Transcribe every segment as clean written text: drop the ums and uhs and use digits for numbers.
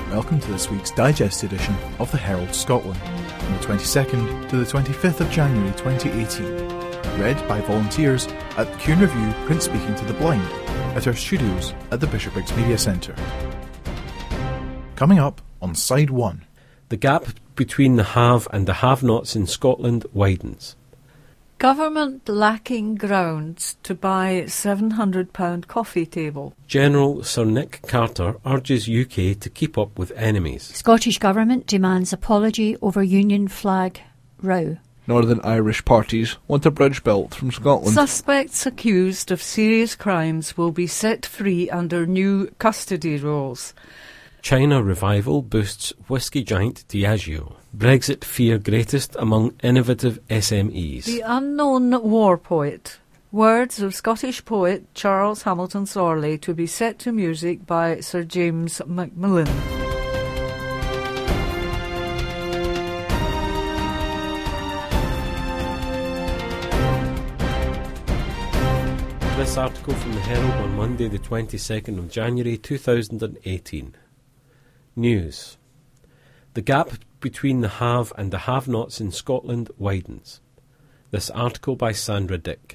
Welcome to this week's digest edition of the Herald Scotland, from the 22nd to the 25th of January 2018, read by volunteers at Kearn Review Print Speaking to the Blind at our studios at the Bishopbriggs Media Centre. Coming up on Side 1. The gap between the have and the have-nots in Scotland widens. Government lacking grounds to buy £700 coffee table. General Sir Nick Carter urges UK to keep up with enemies. Scottish Government demands apology over Union flag row. Northern Irish parties want a bridge built from Scotland. Suspects accused of serious crimes will be set free under new custody rules. China revival boosts whisky giant Diageo. Brexit fear greatest among innovative SMEs. The unknown war poet. Words of Scottish poet Charles Hamilton Sorley to be set to music by Sir James Macmillan. This article from the Herald on Monday the 22nd of January 2018. News. The gap between the have and the have-nots in Scotland widens. This article by Sandra Dick.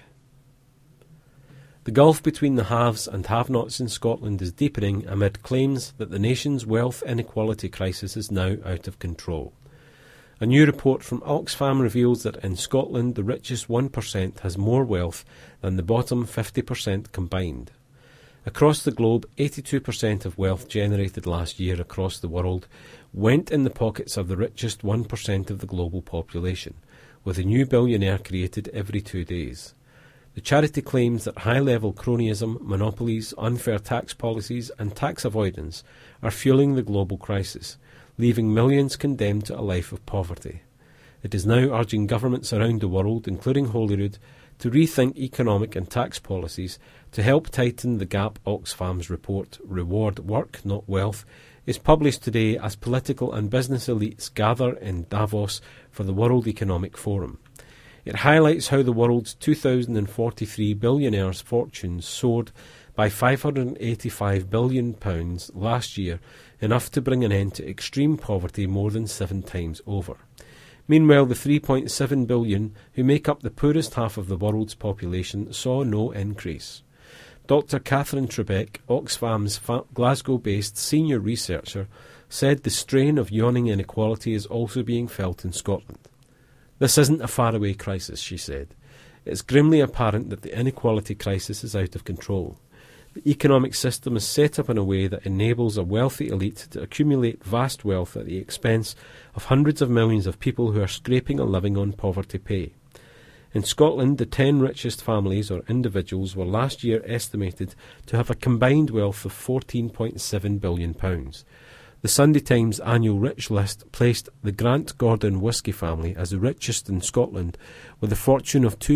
The gulf between the haves and have-nots in Scotland is deepening amid claims that the nation's wealth inequality crisis is now out of control. A new report from Oxfam reveals that in Scotland the richest 1% has more wealth than the bottom 50% combined. Across the globe, 82% of wealth generated last year across the world went in the pockets of the richest 1% of the global population, with a new billionaire created every 2 days. The charity claims that high-level cronyism, monopolies, unfair tax policies and tax avoidance are fueling the global crisis, leaving millions condemned to a life of poverty. It is now urging governments around the world, including Holyrood, to rethink economic and tax policies to help tighten the gap. Oxfam's report, Reward Work, Not Wealth, is published today as political and business elites gather in Davos for the World Economic Forum. It highlights how the world's 2043 billionaires' fortunes soared by £585 billion last year, enough to bring an end to extreme poverty more than 7 times over. Meanwhile, the 3.7 billion who make up the poorest half of the world's population saw no increase. Dr. Catherine Trebeck, Oxfam's Glasgow-based senior researcher, said the strain of yawning inequality is also being felt in Scotland. This isn't a faraway crisis, she said. It's grimly apparent that the inequality crisis is out of control. The economic system is set up in a way that enables a wealthy elite to accumulate vast wealth at the expense of hundreds of millions of people who are scraping a living on poverty pay. In Scotland, the 10 richest families or individuals were last year estimated to have a combined wealth of £14.7 billion. The Sunday Times annual rich list placed the Grant Gordon whisky family as the richest in Scotland with a fortune of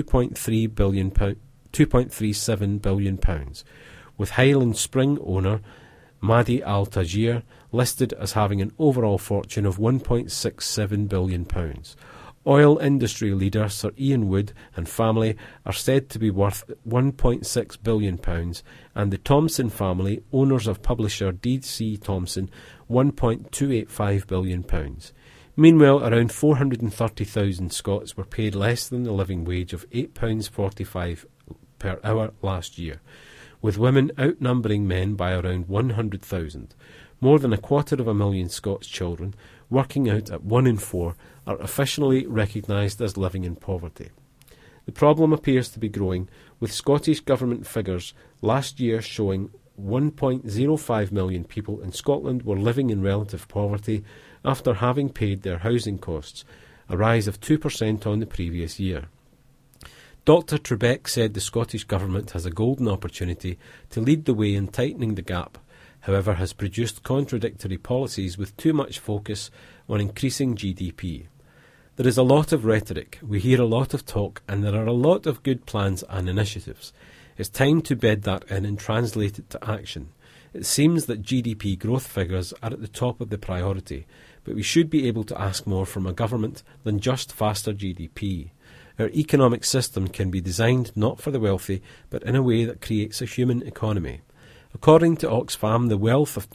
£2.37 billion, with Highland Spring owner Maddie Al-Tajir listed as having an overall fortune of £1.67 billion. Oil industry leader Sir Ian Wood and family are said to be worth £1.6 billion, and the Thomson family, owners of publisher D.C. Thomson, £1.285 billion. Meanwhile, around 430,000 Scots were paid less than the living wage of £8.45 per hour last year, with women outnumbering men by around 100,000. More than 250,000 Scots children, working out at 1 in 4, are officially recognised as living in poverty. The problem appears to be growing, with Scottish Government figures last year showing 1.05 million people in Scotland were living in relative poverty after having paid their housing costs, a rise of 2% on the previous year. Dr. Trebeck said the Scottish Government has a golden opportunity to lead the way in tightening the gap, however has produced contradictory policies with too much focus on increasing GDP. There is a lot of rhetoric, we hear a lot of talk, and there are a lot of good plans and initiatives. It's time to bed that in and translate it to action. It seems that GDP growth figures are at the top of the priority, but we should be able to ask more from a government than just faster GDP. Our economic system can be designed not for the wealthy, but in a way that creates a human economy. According to Oxfam, the wealth of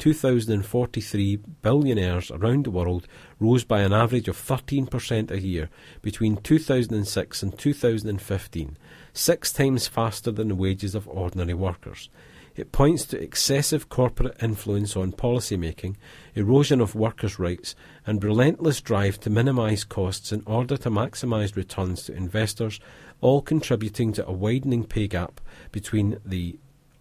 2,043 billionaires around the world rose by an average of 13% a year between 2006 and 2015, 6 times faster than the wages of ordinary workers. It points to excessive corporate influence on policy making, erosion of workers' rights, and relentless drive to minimise costs in order to maximise returns to investors, all contributing to a widening pay gap between the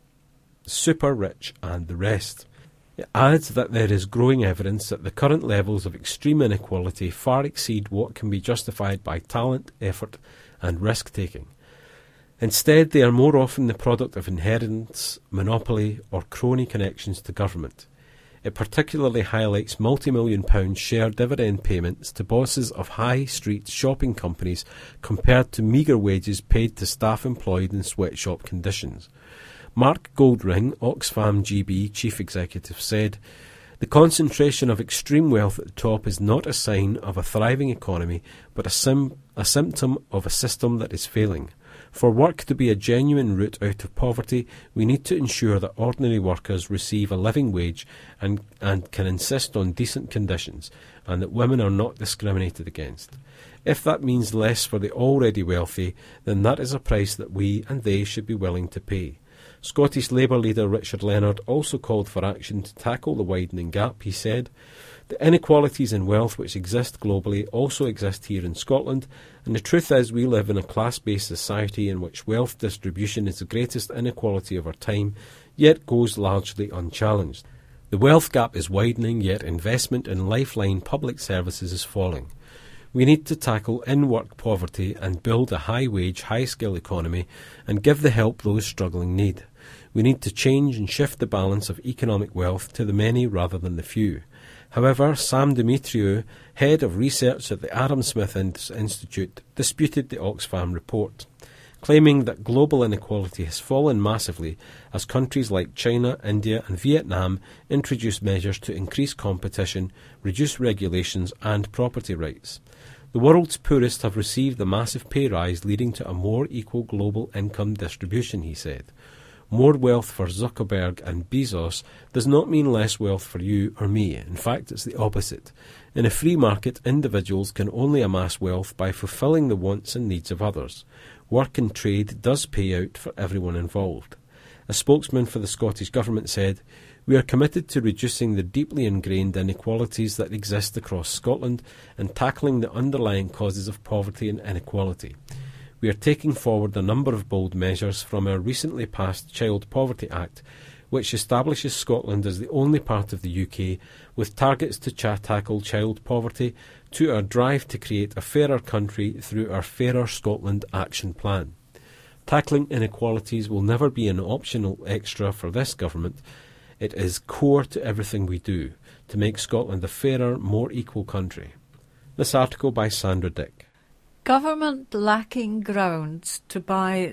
super rich and the rest. It adds that there is growing evidence that the current levels of extreme inequality far exceed what can be justified by talent, effort, and risk-taking. Instead, they are more often the product of inheritance, monopoly, or crony connections to government. It particularly highlights multi-million-pound share dividend payments to bosses of high-street shopping companies compared to meagre wages paid to staff employed in sweatshop conditions. Mark Goldring, Oxfam GB Chief Executive, said, "The concentration of extreme wealth at the top is not a sign of a thriving economy, but a symptom of a system that is failing. For work to be a genuine route out of poverty, we need to ensure that ordinary workers receive a living wage and can insist on decent conditions, and that women are not discriminated against. If that means less for the already wealthy, then that is a price that we and they should be willing to pay." Scottish Labour leader Richard Leonard also called for action to tackle the widening gap. He said, "The inequalities in wealth which exist globally also exist here in Scotland, and the truth is we live in a class-based society in which wealth distribution is the greatest inequality of our time, yet goes largely unchallenged. The wealth gap is widening, yet investment in lifeline public services is falling. We need to tackle in-work poverty and build a high-wage, high-skill economy and give the help those struggling need. We need to change and shift the balance of economic wealth to the many rather than the few." However, Sam Demetriou, head of research at the Adam Smith Institute, disputed the Oxfam report, claiming that global inequality has fallen massively as countries like China, India and Vietnam introduce measures to increase competition, reduce regulations and property rights. The world's poorest have received a massive pay rise, leading to a more equal global income distribution, he said. More wealth for Zuckerberg and Bezos does not mean less wealth for you or me. In fact, it's the opposite. In a free market, individuals can only amass wealth by fulfilling the wants and needs of others. Work and trade does pay out for everyone involved. A spokesman for the Scottish Government said, "We are committed to reducing the deeply ingrained inequalities that exist across Scotland and tackling the underlying causes of poverty and inequality. We are taking forward a number of bold measures from our recently passed Child Poverty Act, which establishes Scotland as the only part of the UK with targets to tackle child poverty, to our drive to create a fairer country through our Fairer Scotland Action Plan. Tackling inequalities will never be an optional extra for this government. It is core to everything we do, to make Scotland a fairer, more equal country." This article by Sandra Dick. Government lacking grounds to buy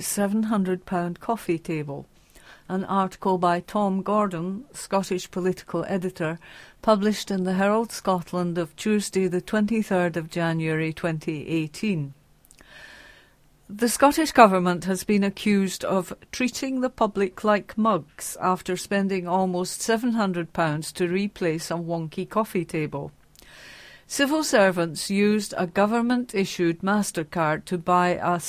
£700 coffee table. An article by Tom Gordon, Scottish political editor, published in the Herald Scotland of Tuesday the 23rd of January 2018. The Scottish Government has been accused of treating the public like mugs after spending almost £700 to replace a wonky coffee table. Civil servants used a government-issued MasterCard to buy a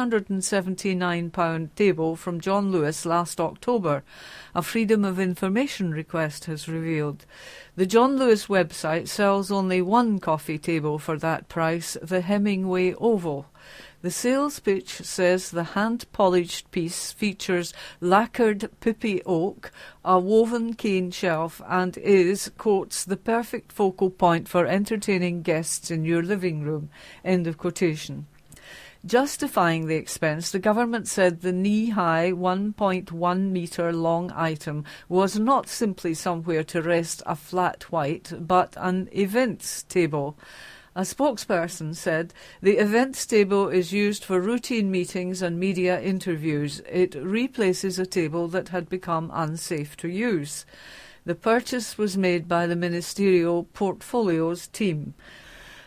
£679 table from John Lewis last October, a Freedom of Information request has revealed. The John Lewis website sells only one coffee table for that price, the Hemingway Oval. The sales pitch says the hand-polished piece features lacquered poopy oak, a woven cane shelf, and is, quotes, "the perfect focal point for entertaining guests in your living room," end of quotation. Justifying the expense, the government said the knee-high 1.1 metre long item was not simply somewhere to rest a flat white, but an events table. A spokesperson said, "The events table is used for routine meetings and media interviews. It replaces a table that had become unsafe to use." The purchase was made by the ministerial portfolios team.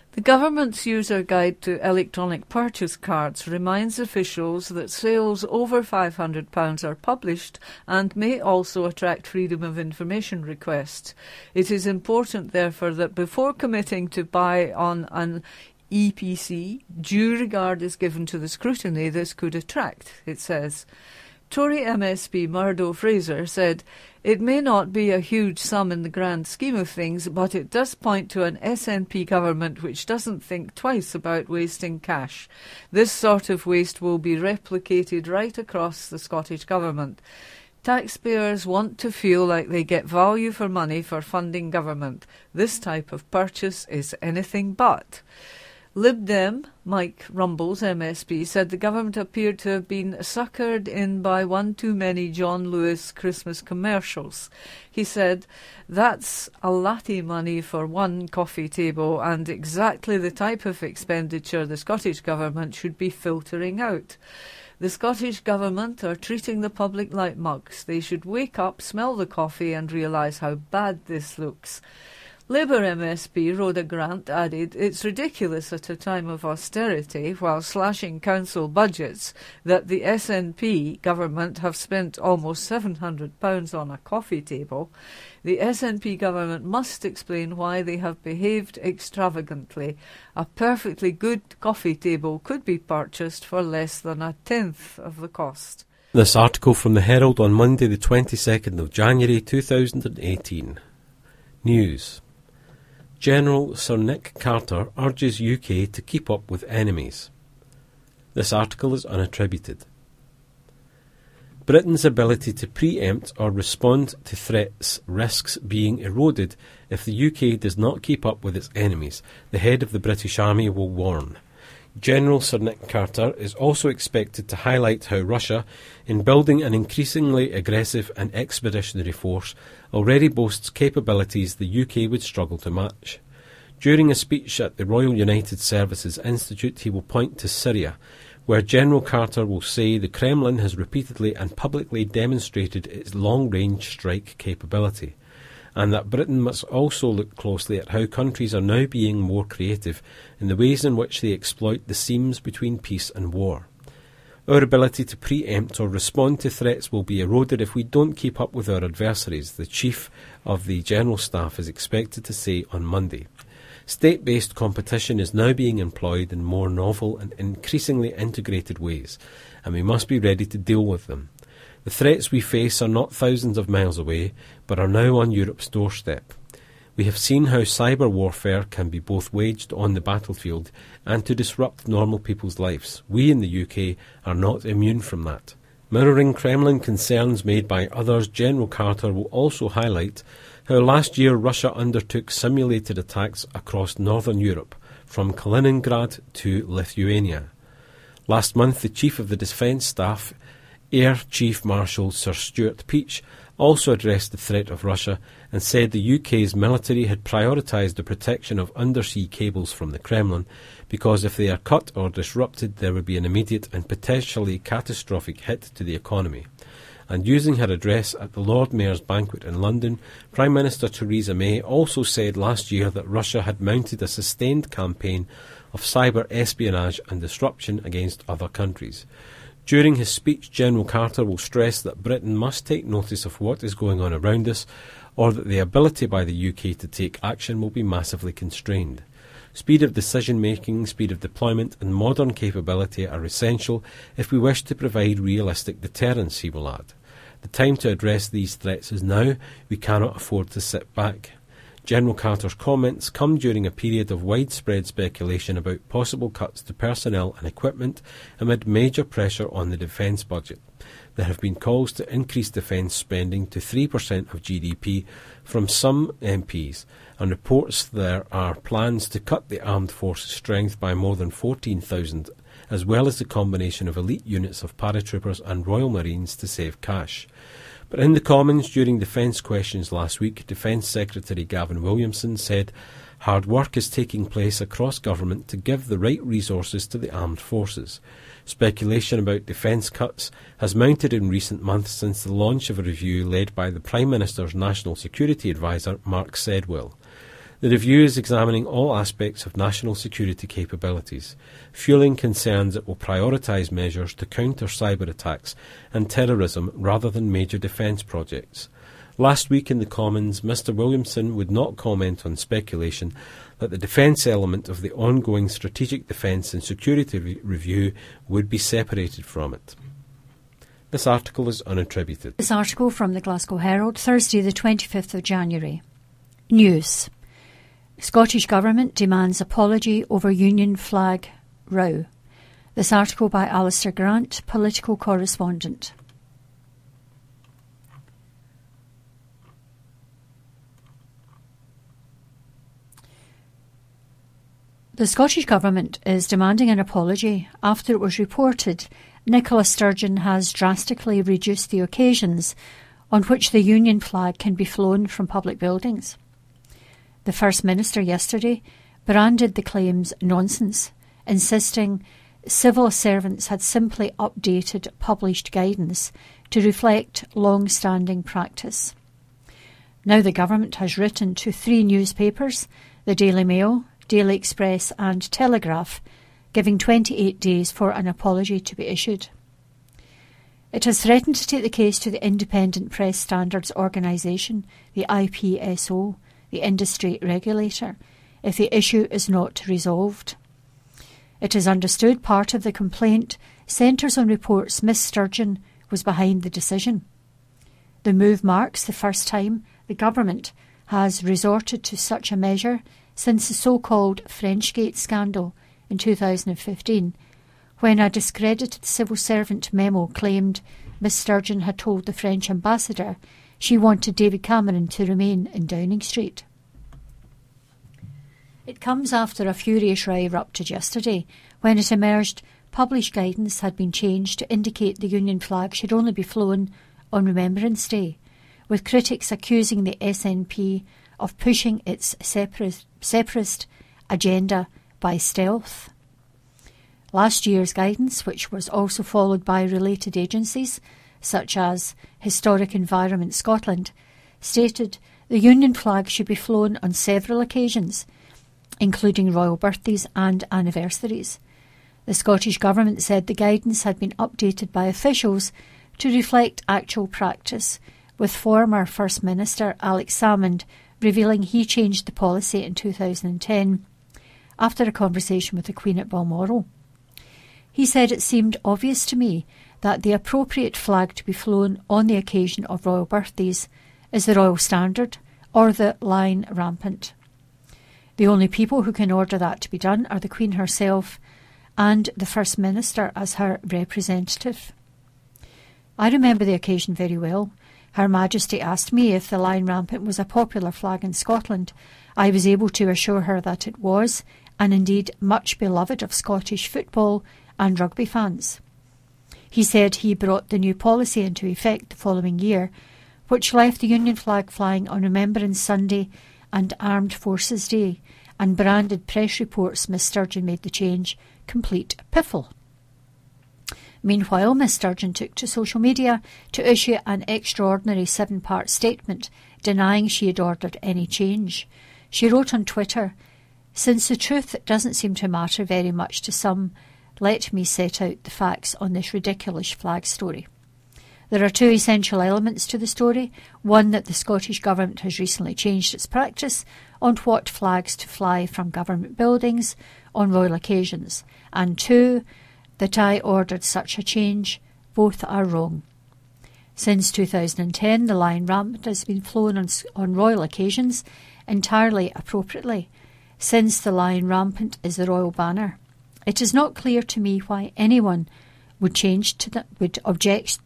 The government's user guide to electronic purchase cards reminds officials that sales over £500 are published and may also attract freedom of information requests. It is important, therefore, that before committing to buy on an EPC, due regard is given to the scrutiny this could attract, it says. Tory MSP Murdo Fraser said, "It may not be a huge sum in the grand scheme of things, but it does point to an SNP government which doesn't think twice about wasting cash. This sort of waste will be replicated right across the Scottish Government. Taxpayers want to feel like they get value for money for funding government. This type of purchase is anything but." Lib Dem Mike Rumbles, MSP, said the government appeared to have been suckered in by one too many John Lewis Christmas commercials. He said, "That's a latte money for one coffee table and exactly the type of expenditure the Scottish Government should be filtering out. The Scottish Government are treating the public like mugs. They should wake up, smell the coffee and realise how bad this looks." Labour MSP Rhoda Grant added, "It's ridiculous at a time of austerity, while slashing council budgets, that the SNP government have spent almost £700 on a coffee table. The SNP government must explain why they have behaved extravagantly. A perfectly good coffee table could be purchased for less than a tenth of the cost." This article from the Herald on Monday the 22nd of January 2018. News. General Sir Nick Carter urges UK to keep up with enemies. This article is unattributed. Britain's ability to preempt or respond to threats risks being eroded if the UK does not keep up with its enemies, the head of the British Army will warn. General Sir Nick Carter is also expected to highlight how Russia, in building an increasingly aggressive and expeditionary force, already boasts capabilities the UK would struggle to match. During a speech at the Royal United Services Institute, he will point to Syria, where General Carter will say the Kremlin has repeatedly and publicly demonstrated its long-range strike capability, and that Britain must also look closely at how countries are now being more creative in the ways in which they exploit the seams between peace and war. Our ability to preempt or respond to threats will be eroded if we don't keep up with our adversaries, the Chief of the General Staff is expected to say on Monday. State-based competition is now being employed in more novel and increasingly integrated ways, and we must be ready to deal with them. The threats we face are not thousands of miles away, but are now on Europe's doorstep. We have seen how cyber warfare can be both waged on the battlefield and to disrupt normal people's lives. We in the UK are not immune from that. Mirroring Kremlin concerns made by others, General Carter will also highlight how last year Russia undertook simulated attacks across northern Europe, from Kaliningrad to Lithuania. Last month, the Chief of the Defence Staff, Air Chief Marshal Sir Stuart Peach, also addressed the threat of Russia and said the UK's military had prioritised the protection of undersea cables from the Kremlin because if they are cut or disrupted there would be an immediate and potentially catastrophic hit to the economy. And using her address at the Lord Mayor's banquet in London, Prime Minister Theresa May also said last year that Russia had mounted a sustained campaign of cyber espionage and disruption against other countries. During his speech, General Carter will stress that Britain must take notice of what is going on around us, or that the ability by the UK to take action will be massively constrained. Speed of decision-making, speed of deployment and modern capability are essential if we wish to provide realistic deterrence, he will add. The time to address these threats is now. We cannot afford to sit back. General Carter's comments come during a period of widespread speculation about possible cuts to personnel and equipment amid major pressure on the defence budget. There have been calls to increase defence spending to 3% of GDP from some MPs, and reports there are plans to cut the armed forces' strength by more than 14,000, as well as the combination of elite units of paratroopers and Royal Marines to save cash. But in the Commons during defence questions last week, Defence Secretary Gavin Williamson said hard work is taking place across government to give the right resources to the armed forces. Speculation about defence cuts has mounted in recent months since the launch of a review led by the Prime Minister's National Security Advisor, Mark Sedwill. The review is examining all aspects of national security capabilities, fueling concerns it will prioritise measures to counter cyber attacks and terrorism rather than major defence projects. Last week in the Commons, Mr Williamson would not comment on speculation that the defence element of the ongoing Strategic Defence and Security Review would be separated from it. This article is unattributed. This article from the Glasgow Herald, Thursday the 25th of January. News. Scottish Government demands apology over Union flag row. This article by Alistair Grant, political correspondent. The Scottish Government is demanding an apology after it was reported Nicola Sturgeon has drastically reduced the occasions on which the Union flag can be flown from public buildings. The First Minister yesterday branded the claims nonsense, insisting civil servants had simply updated published guidance to reflect long-standing practice. Now the government has written to 3 newspapers, the Daily Mail, Daily Express and Telegraph, giving 28 days for an apology to be issued. It has threatened to take the case to the Independent Press Standards Organisation, the IPSO, the industry regulator, if the issue is not resolved. It is understood part of the complaint centres on reports Miss Sturgeon was behind the decision. The move marks the first time the government has resorted to such a measure since the so-called Frenchgate scandal in 2015, when a discredited civil servant memo claimed Miss Sturgeon had told the French ambassador she wanted David Cameron to remain in Downing Street. It comes after a furious row erupted yesterday when it emerged published guidance had been changed to indicate the Union flag should only be flown on Remembrance Day, with critics accusing the SNP of pushing its separatist agenda by stealth. Last year's guidance, which was also followed by related agencies such as Historic Environment Scotland, stated the Union flag should be flown on several occasions, including royal birthdays and anniversaries. The Scottish Government said the guidance had been updated by officials to reflect actual practice, with former First Minister Alex Salmond revealing he changed the policy in 2010 after a conversation with the Queen at Balmoral. He said it seemed obvious to me that the appropriate flag to be flown on the occasion of royal birthdays is the Royal Standard or the Line Rampant. The only people who can order that to be done are the Queen herself and the First Minister as her representative. I remember the occasion very well. Her Majesty asked me if the Line Rampant was a popular flag in Scotland. I was able to assure her that it was, and indeed much beloved of Scottish football and rugby fans. He said he brought the new policy into effect the following year, which left the Union flag flying on Remembrance Sunday and Armed Forces Day, and branded press reports Miss Sturgeon made the change complete piffle. Meanwhile, Miss Sturgeon took to social media to issue an extraordinary 7-part statement denying she had ordered any change. She wrote on Twitter, "Since the truth doesn't seem to matter very much to some, let me set out the facts on this ridiculous flag story. There are 2 essential elements to the story. One, that the Scottish Government has recently changed its practice on what flags to fly from government buildings on royal occasions. And 2, that I ordered such a change. Both are wrong. Since 2010, the Line Rampant has been flown on royal occasions entirely appropriately, since the Line Rampant is the royal banner. It is not clear to me why anyone would object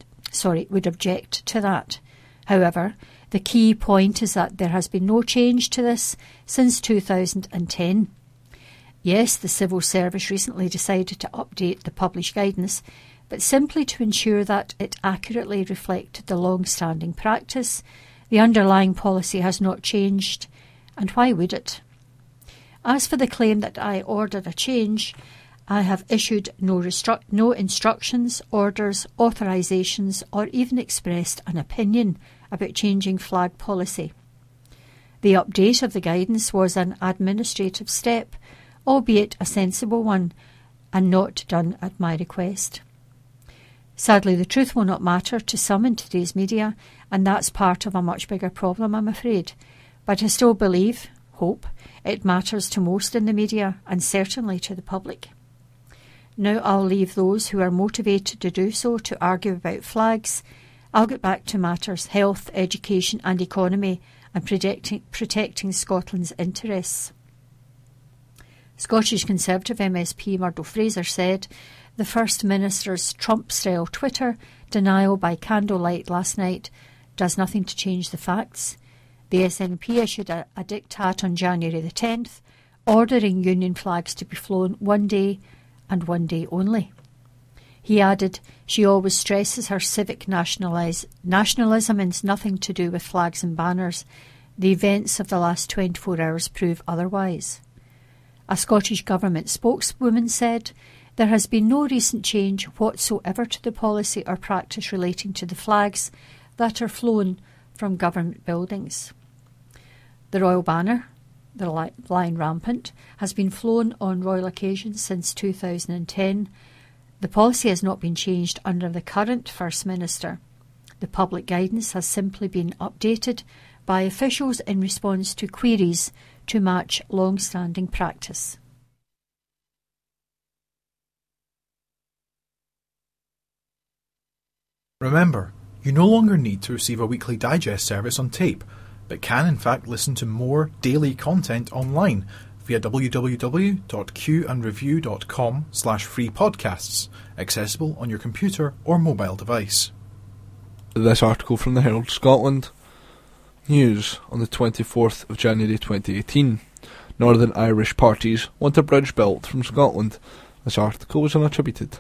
to that. However, the key point is that there has been no change to this since 2010. Yes, the civil service recently decided to update the published guidance, but simply to ensure that it accurately reflected the long-standing practice. The underlying policy has not changed, and why would it? As for the claim that I ordered a change, I have issued no instructions, orders, authorisations, or even expressed an opinion about changing flag policy. The update of the guidance was an administrative step, albeit a sensible one, and not done at my request. Sadly, the truth will not matter to some in today's media, and that's part of a much bigger problem, I'm afraid. But I still hope, it matters to most in the media, and certainly to the public. Now I'll leave those who are motivated to do so to argue about flags. I'll get back to matters: health, education and economy, and protecting Scotland's interests. Scottish Conservative MSP Murdo Fraser said the First Minister's Trump-style Twitter denial by candlelight last night does nothing to change the facts. The SNP issued a diktat on January the 10th, ordering Union flags to be flown one day and one day only. He added, she always stresses her civic nationalism has nothing to do with flags and banners. The events of the last 24 hours prove otherwise. A Scottish Government spokeswoman said, there has been no recent change whatsoever to the policy or practice relating to the flags that are flown from government buildings. The Royal Banner, the Line Rampant, has been flown on royal occasions since 2010. The policy has not been changed under the current First Minister. The public guidance has simply been updated by officials in response to queries to match long-standing practice. Remember, you no longer need to receive a weekly digest service on tape, but can in fact listen to more daily content online via www.qandreview.com/free podcasts, accessible on your computer or mobile device. This article from the Herald Scotland. News on the 24th of January 2018. Northern Irish parties want a bridge built from Scotland. This article was unattributed.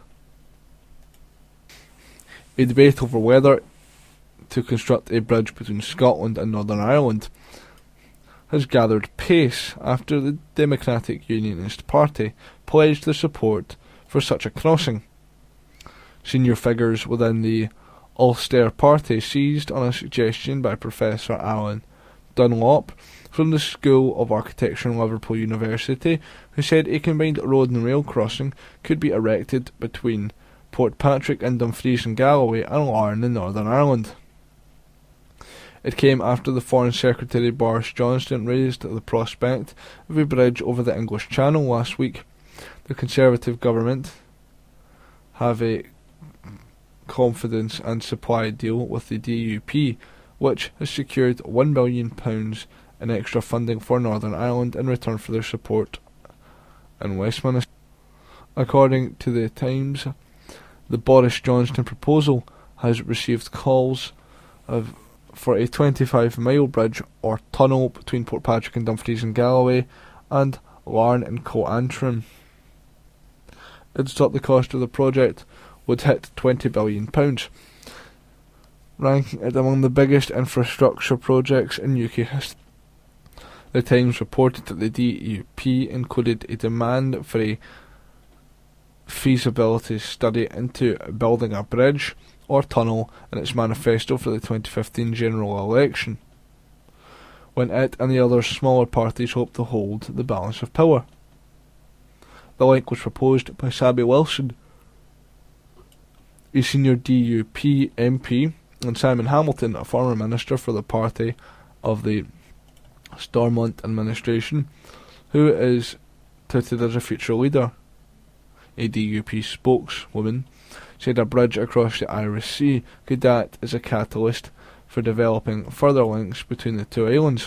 A debate over whether to construct a bridge between Scotland and Northern Ireland has gathered pace after the Democratic Unionist Party pledged their support for such a crossing. Senior figures within the Ulster Party seized on a suggestion by Professor Alan Dunlop from the School of Architecture in Liverpool University, who said a combined road and rail crossing could be erected between Portpatrick in Dumfries and Galloway and Larne in Northern Ireland. It came after the Foreign Secretary Boris Johnson raised the prospect of a bridge over the English Channel last week. The Conservative government have a confidence and supply deal with the DUP, which has secured £1 billion in extra funding for Northern Ireland in return for their support in Westminster. According to the Times, the Boris Johnson proposal has received calls for a 25-mile bridge or tunnel between Portpatrick and Dumfries and Galloway and Larne and Coantrim. It's thought the cost of the project would hit £20 billion, ranking it among the biggest infrastructure projects in UK history. The Times reported that the DUP included a demand for a feasibility study into building a bridge or tunnel in its manifesto for the 2015 general election, when it and the other smaller parties hoped to hold the balance of power. The link was proposed by Sabby Wilson, a senior DUP MP, and Simon Hamilton, a former minister for the party of the Stormont administration, who is touted as a future leader. A DUP spokeswoman said a bridge across the Irish Sea could act as a catalyst for developing further links between the two islands.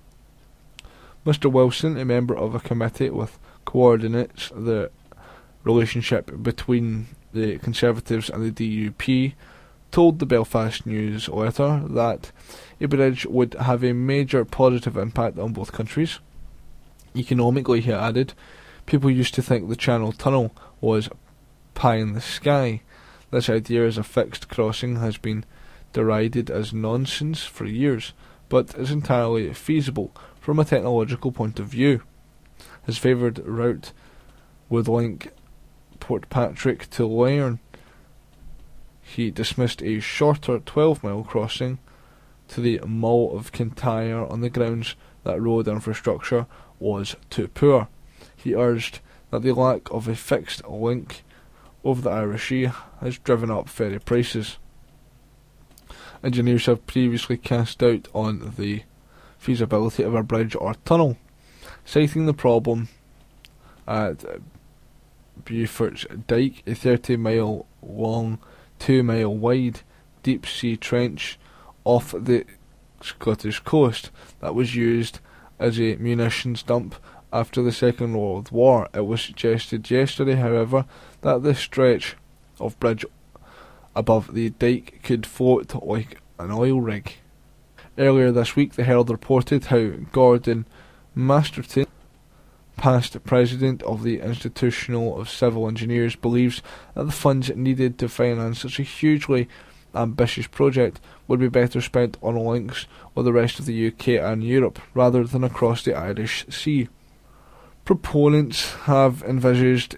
Mr Wilson, a member of a committee which coordinates the relationship between the Conservatives and the DUP, told the Belfast newsletter that a bridge would have a major positive impact on both countries. Economically, he added, people used to think the Channel Tunnel was pie in the sky. This idea as a fixed crossing has been derided as nonsense for years, but is entirely feasible from a technological point of view. His favoured route would link Portpatrick to Larne. He dismissed a shorter 12-mile crossing to the Mull of Kintyre on the grounds that road infrastructure was too poor. He urged that the lack of a fixed link over the Irish Sea has driven up ferry prices. Engineers have previously cast doubt on the feasibility of a bridge or tunnel, citing the problem at Beaufort's Dyke, a 30-mile long, 2-mile wide deep sea trench off the Scottish coast that was used as a munitions dump after the Second World War. It was suggested yesterday, however, that this stretch of bridge above the dyke could float like an oil rig. Earlier this week, the Herald reported how Gordon Masterton, past president of the Institutional of Civil Engineers, believes that the funds needed to finance such a hugely ambitious project would be better spent on links with the rest of the UK and Europe rather than across the Irish Sea. Proponents have envisaged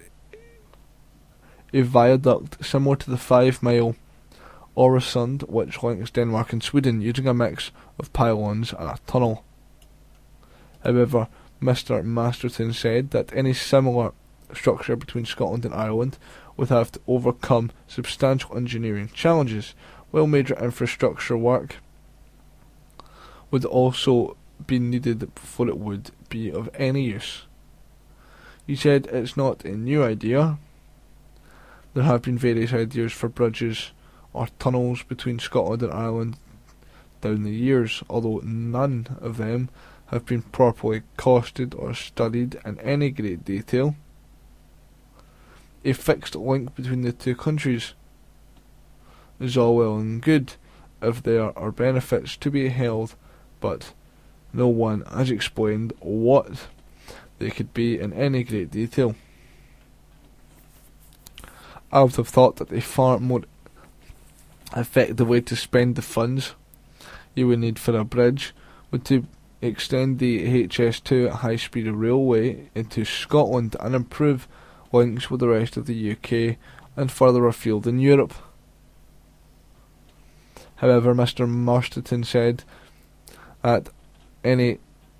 a viaduct similar to the 5-mile Øresund, which links Denmark and Sweden, using a mix of pylons and a tunnel. However, Mr. Masterton said that any similar structure between Scotland and Ireland would have to overcome substantial engineering challenges, while major infrastructure work would also be needed before it would be of any use. He said it's not a new idea. There have been various ideas for bridges or tunnels between Scotland and Ireland down the years, although none of them have been properly costed or studied in any great detail. A fixed link between the two countries is all well and good if there are benefits to be held, but no one has explained what they could be in any great detail. I would have thought that a far more effective way to spend the funds you would need for a bridge would to extend the HS2 high-speed railway into Scotland and improve links with the rest of the UK and further afield in Europe. However, Mr. Masterton said that any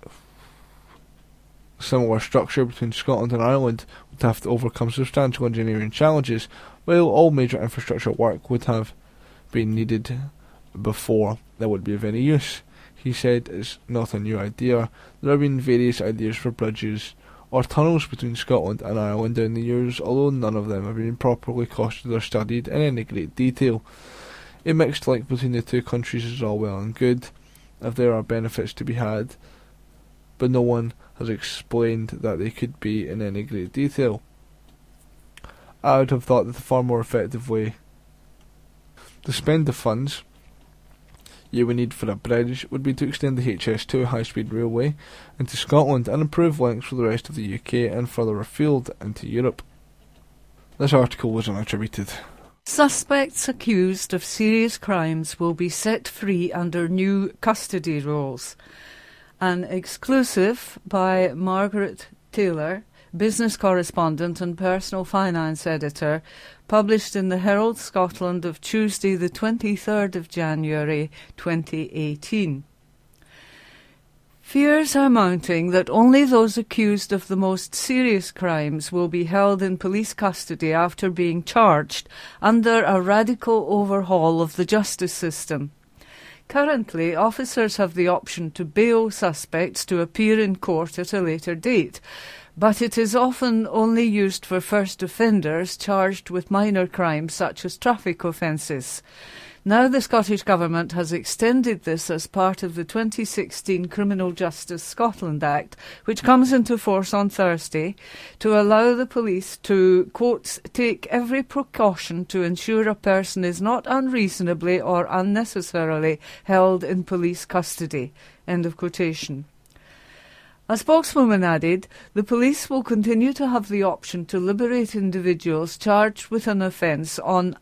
similar structure between Scotland and Ireland would have to overcome substantial engineering challenges, while all major infrastructure work would have been needed before that would be of any use. He said it's not a new idea. There have been various ideas for bridges or tunnels between Scotland and Ireland down the years, although none of them have been properly costed or studied in any great detail. A mixed link between the two countries is all well and good if there are benefits to be had, but no one has explained that they could be in any great detail. I would have thought that the far more effective way to spend the funds you would need for a bridge would be to extend the HS2 high-speed railway into Scotland and improve links with the rest of the UK and further afield into Europe. This article was unattributed. Suspects accused of serious crimes will be set free under new custody rules. An exclusive by Margaret Taylor, business correspondent and personal finance editor, published in the Herald Scotland of Tuesday the 23rd of January 2018. Fears are mounting that only those accused of the most serious crimes will be held in police custody after being charged under a radical overhaul of the justice system. Currently, officers have the option to bail suspects to appear in court at a later date, but it is often only used for first offenders charged with minor crimes such as traffic offences. Now the Scottish Government has extended this as part of the 2016 Criminal Justice Scotland Act, which comes into force on Thursday, to allow the police to, quote, take every precaution to ensure a person is not unreasonably or unnecessarily held in police custody, end of quotation. A spokeswoman added, the police will continue to have the option to liberate individuals charged with an offence on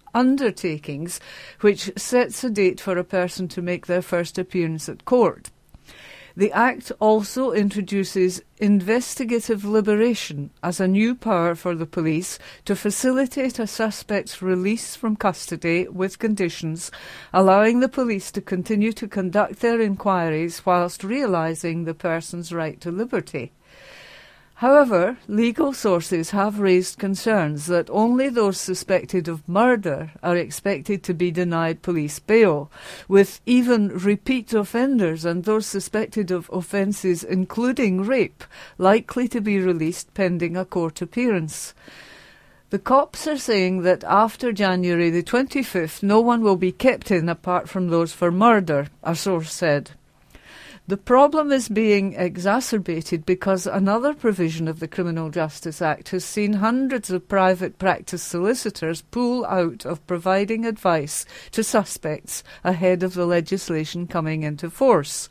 undertakings, which sets a date for a person to make their first appearance at court. The Act also introduces investigative liberation as a new power for the police to facilitate a suspect's release from custody with conditions, allowing the police to continue to conduct their inquiries whilst realising the person's right to liberty. However, legal sources have raised concerns that only those suspected of murder are expected to be denied police bail, with even repeat offenders and those suspected of offences including rape likely to be released pending a court appearance. The cops are saying that after January the 25th, no one will be kept in apart from those for murder, a source said. The problem is being exacerbated because another provision of the Criminal Justice Act has seen hundreds of private practice solicitors pull out of providing advice to suspects ahead of the legislation coming into force.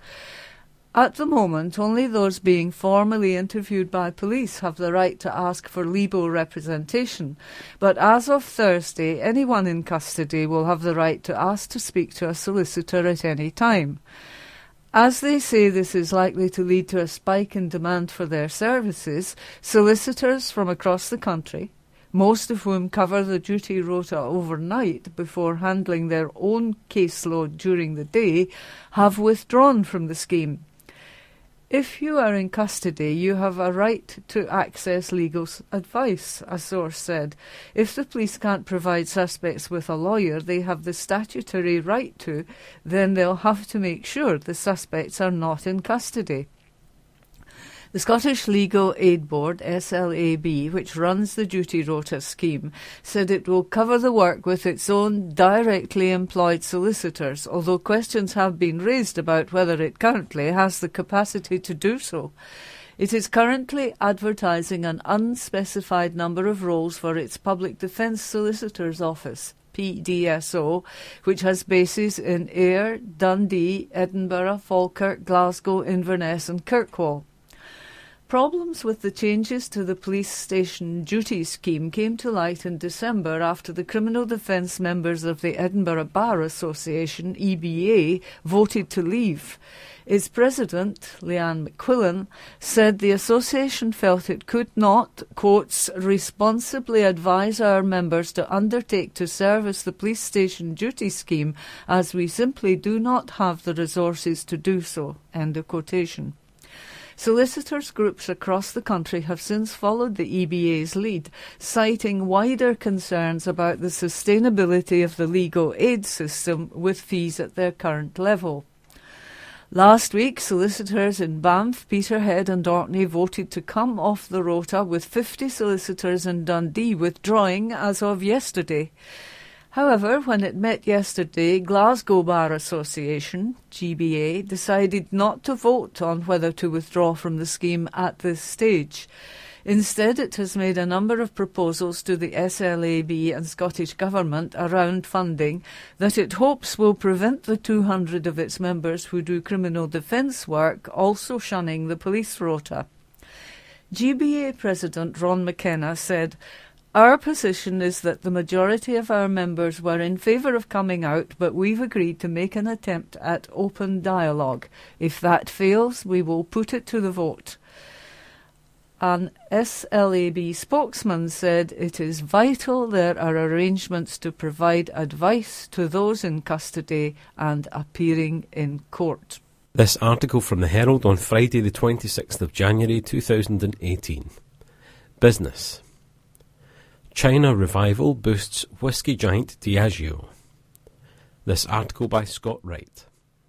At the moment, only those being formally interviewed by police have the right to ask for legal representation, but as of Thursday, anyone in custody will have the right to ask to speak to a solicitor at any time. As they say this is likely to lead to a spike in demand for their services, solicitors from across the country, most of whom cover the duty rota overnight before handling their own caseload during the day, have withdrawn from the scheme. If you are in custody, you have a right to access legal advice, a source said. If the police can't provide suspects with a lawyer they have the statutory right to, then they'll have to make sure the suspects are not in custody. The Scottish Legal Aid Board, SLAB, which runs the duty rota scheme, said it will cover the work with its own directly employed solicitors, although questions have been raised about whether it currently has the capacity to do so. It is currently advertising an unspecified number of roles for its Public Defence Solicitor's Office, PDSO, which has bases in Ayr, Dundee, Edinburgh, Falkirk, Glasgow, Inverness and Kirkwall. Problems with the changes to the police station duty scheme came to light in December after the criminal defence members of the Edinburgh Bar Association, EBA, voted to leave. Its president, Leanne McQuillan, said the association felt it could not, quotes, responsibly advise our members to undertake to service the police station duty scheme as we simply do not have the resources to do so, end of quotation. Solicitors groups across the country have since followed the EBA's lead, citing wider concerns about the sustainability of the legal aid system with fees at their current level. Last week, solicitors in Banff, Peterhead and Orkney voted to come off the rota, with 50 solicitors in Dundee withdrawing as of yesterday. However, when it met yesterday, Glasgow Bar Association, GBA, decided not to vote on whether to withdraw from the scheme at this stage. Instead, it has made a number of proposals to the SLAB and Scottish Government around funding that it hopes will prevent the 200 of its members who do criminal defence work also shunning the police rota. GBA President Ron McKenna said, "Our position is that the majority of our members were in favour of coming out, but we've agreed to make an attempt at open dialogue. If that fails, we will put it to the vote." An SLAB spokesman said it is vital there are arrangements to provide advice to those in custody and appearing in court. This article from the Herald on Friday the 26th of January 2018. Business. China revival boosts whisky giant Diageo. This article by Scott Wright.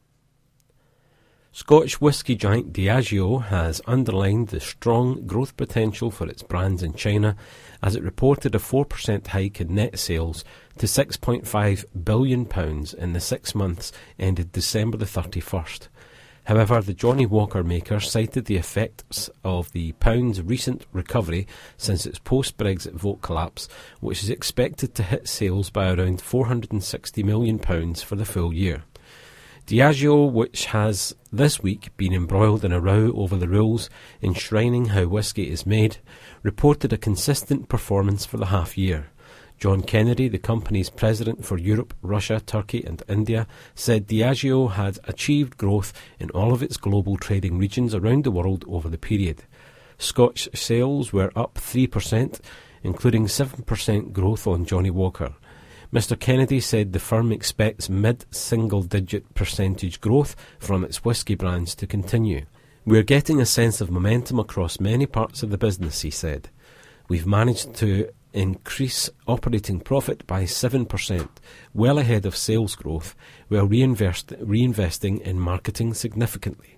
Scotch whisky giant Diageo has underlined the strong growth potential for its brands in China as it reported a 4% hike in net sales to £6.5 billion in the 6 months ended December the 31st. However, the Johnnie Walker maker cited the effects of the pound's recent recovery since its post-Brexit vote collapse, which is expected to hit sales by around £460 million for the full year. Diageo, which has this week been embroiled in a row over the rules enshrining how whisky is made, reported a consistent performance for the half year. John Kennedy, the company's president for Europe, Russia, Turkey and India, said Diageo had achieved growth in all of its global trading regions around the world over the period. Scotch sales were up 3%, including 7% growth on Johnnie Walker. Mr. Kennedy said the firm expects mid-single-digit percentage growth from its whisky brands to continue. "We're getting a sense of momentum across many parts of the business," he said. "We've managed to increase operating profit by 7%, well ahead of sales growth, while reinvesting in marketing significantly."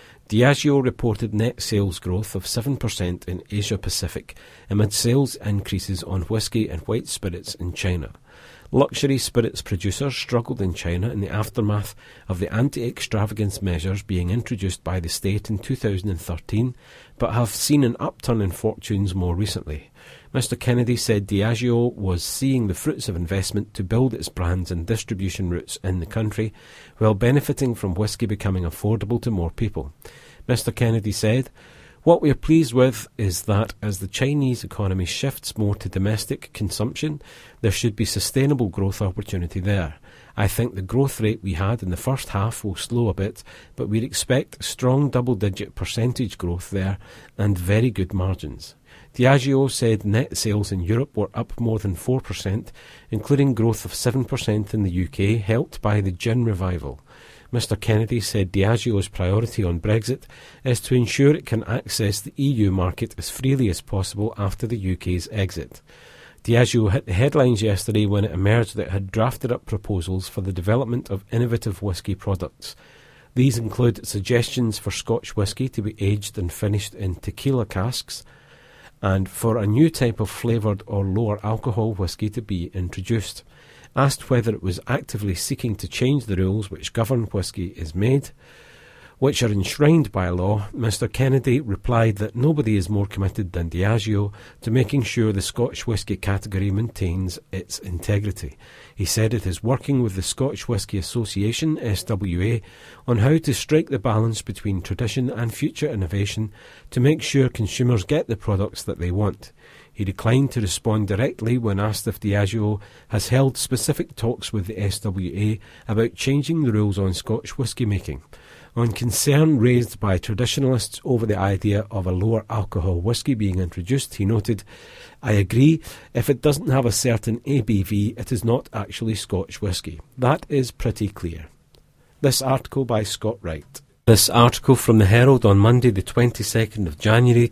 Diageo reported net sales growth of 7% in Asia Pacific amid sales increases on whisky and white spirits in China. Luxury spirits producers struggled in China in the aftermath of the anti-extravagance measures being introduced by the state in 2013, but have seen an upturn in fortunes more recently. Mr. Kennedy said Diageo was seeing the fruits of investment to build its brands and distribution routes in the country, while benefiting from whisky becoming affordable to more people. Mr. Kennedy said, "What we are pleased with is that as the Chinese economy shifts more to domestic consumption, there should be sustainable growth opportunity there. I think the growth rate we had in the first half will slow a bit, but we'd expect strong double-digit percentage growth there and very good margins." Diageo said net sales in Europe were up more than 4%, including growth of 7% in the UK, helped by the gin revival. Mr. Kennedy said Diageo's priority on Brexit is to ensure it can access the EU market as freely as possible after the UK's exit. Diageo hit the headlines yesterday when it emerged that it had drafted up proposals for the development of innovative whisky products. These include suggestions for Scotch whisky to be aged and finished in tequila casks, and for a new type of flavoured or lower alcohol whisky to be introduced. Asked whether it was actively seeking to change the rules which govern whisky is made, which are enshrined by law, Mr. Kennedy replied that nobody is more committed than Diageo to making sure the Scotch whisky category maintains its integrity. He said it is working with the Scotch Whisky Association, SWA, on how to strike the balance between tradition and future innovation to make sure consumers get the products that they want. He declined to respond directly when asked if Diageo has held specific talks with the SWA about changing the rules on Scotch whisky making. On concern raised by traditionalists over the idea of a lower alcohol whisky being introduced, he noted, "I agree, if it doesn't have a certain ABV, it is not actually Scotch whisky. That is pretty clear." This article by Scott Wright. This article from the Herald on Monday the 22nd of January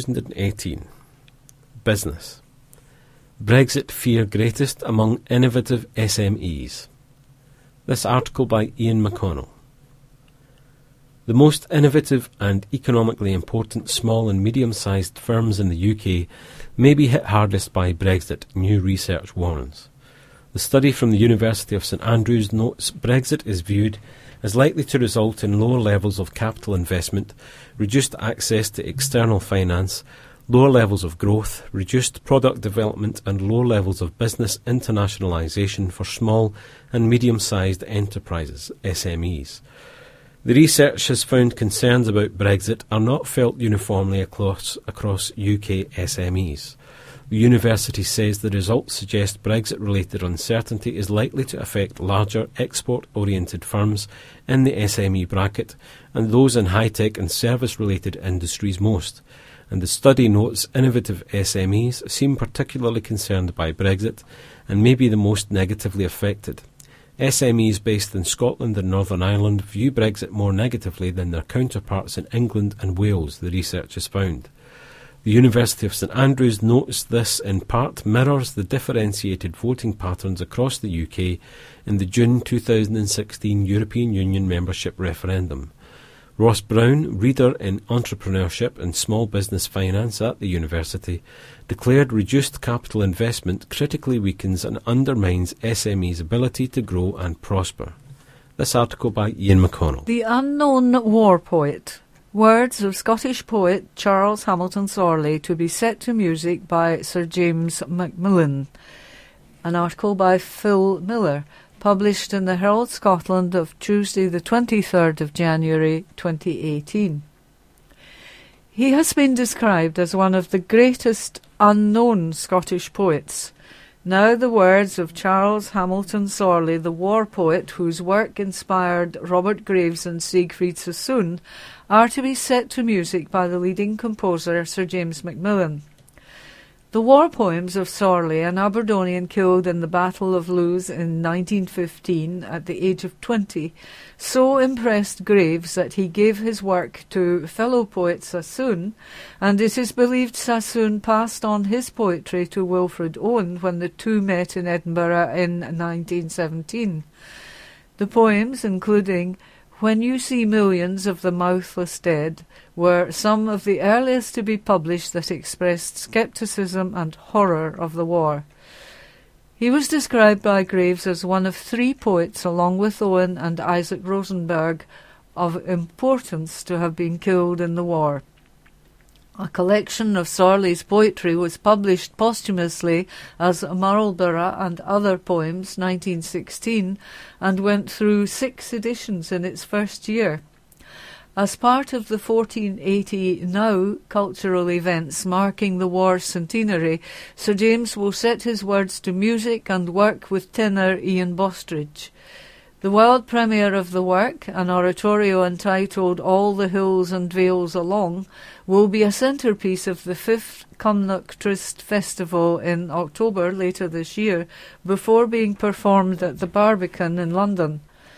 2018. Business. Brexit fear greatest among innovative SMEs. This article by Ian McConnell. The most innovative and economically important small and medium-sized firms in the UK may be hit hardest by Brexit, new research warns. The study from the University of St Andrews notes Brexit is viewed as likely to result in lower levels of capital investment, reduced access to external finance, lower levels of growth, reduced product development and lower levels of business internationalisation for small and medium-sized enterprises, SMEs. The research has found concerns about Brexit are not felt uniformly across UK SMEs. The university says the results suggest Brexit-related uncertainty is likely to affect larger export-oriented firms in the SME bracket and those in high-tech and service-related industries most. And the study notes innovative SMEs seem particularly concerned by Brexit and may be the most negatively affected. SMEs based in Scotland and Northern Ireland view Brexit more negatively than their counterparts in England and Wales, the research has found. The University of St Andrews notes this in part mirrors the differentiated voting patterns across the UK in the June 2016 European Union membership referendum. Ross Brown, reader in entrepreneurship and small business finance at the university, declared reduced capital investment critically weakens and undermines SMEs' ability to grow and prosper. This article by Ian McConnell. The Unknown War Poet. Words of Scottish poet Charles Hamilton Sorley to be set to music by Sir James Macmillan. An article by Phil Miller, published in the Herald Scotland of Tuesday the 23rd of January 2018. He has been described as one of the greatest unknown Scottish poets. Now the words of Charles Hamilton Sorley, the war poet whose work inspired Robert Graves and Siegfried Sassoon, are to be set to music by the leading composer Sir James Macmillan. The war poems of Sorley, an Aberdonian killed in the Battle of Lewes in 1915 at the age of 20, so impressed Graves that he gave his work to fellow poet Sassoon, and it is believed Sassoon passed on his poetry to Wilfred Owen when the two met in Edinburgh in 1917. The poems, including When You See Millions of the Mouthless Dead, were some of the earliest to be published that expressed scepticism and horror of the war. He was described by Graves as one of three poets, along with Owen and Isaac Rosenberg, of importance to have been killed in the war. A collection of Sorley's poetry was published posthumously as Marlborough and Other Poems, 1916, and went through 6 editions in its first year. As part of the 1480 Now cultural events marking the war's centenary, Sir James will set his words to music and work with tenor Ian Bostridge. The world premiere of the work, an oratorio entitled All the Hills and Vales Along, will be a centrepiece of the 5th Cumnock Tryst Festival in October later this year, before being performed at the Barbican in London.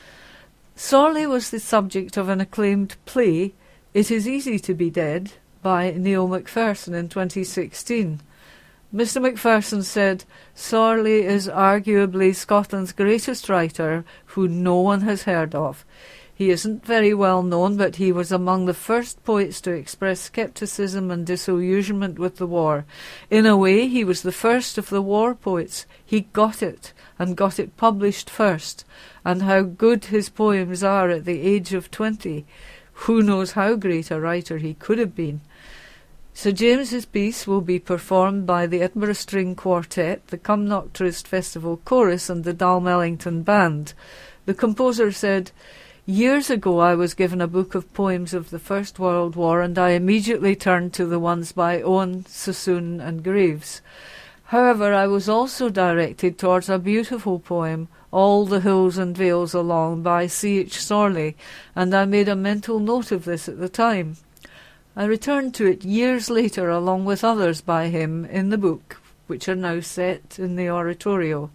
Sorley was the subject of an acclaimed play, It Is Easy to Be Dead, by Neil Macpherson in 2016. Mr. Macpherson said, Sorley is arguably Scotland's greatest writer who no one has heard of. He isn't very well known, but he was among the first poets to express scepticism and disillusionment with the war. In a way, he was the first of the war poets. He got it, and got it published first. And how good his poems are at the age of 20. Who knows how great a writer he could have been. Sir James's piece will be performed by the Edinburgh String Quartet, the Cumnock Tryst Festival Chorus and the Dalmellington Band. The composer said, Years ago I was given a book of poems of the First World War, and I immediately turned to the ones by Owen, Sassoon and Graves. However, I was also directed towards a beautiful poem, All the Hills and Vales Along, by C.H. Sorley, and I made a mental note of this at the time. I returned to it years later along with others by him in the book, which are now set in the oratorio.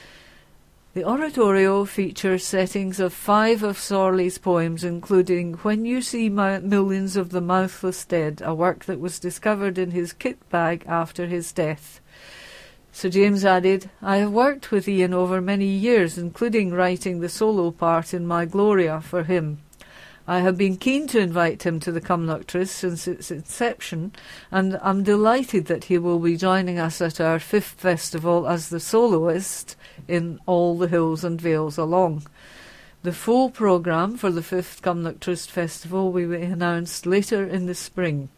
The oratorio features settings of 5 of Sorley's poems, including When You See Millions of the Mouthless Dead, a work that was discovered in his kit bag after his death. Sir James added, I have worked with Ian over many years, including writing the solo part in My Gloria for him. I have been keen to invite him to the Cumnock Tryst since its inception, and I'm delighted that he will be joining us at our 5th festival as the soloist in All the Hills and Vales Along. The full programme for the 5th Cumnock Tryst Festival will be announced later in the spring.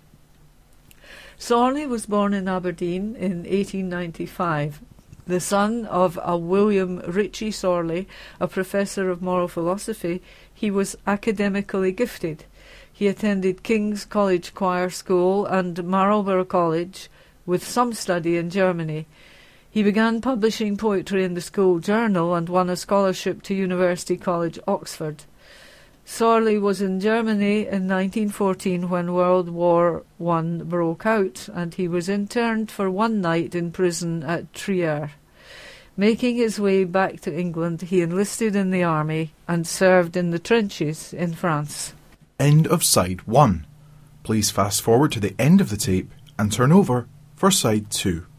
Sorley was born in Aberdeen in 1895. The son of a William Ritchie Sorley, a professor of moral philosophy, he was academically gifted. He attended King's College Choir School and Marlborough College, with some study in Germany. He began publishing poetry in the school journal and won a scholarship to University College, Oxford. Sorley was in Germany in 1914 when World War I broke out, and he was interned for one night in prison at Trier. Making his way back to England, he enlisted in the army and served in the trenches in France. End of side 1. Please fast forward to the end of the tape and turn over for side 2.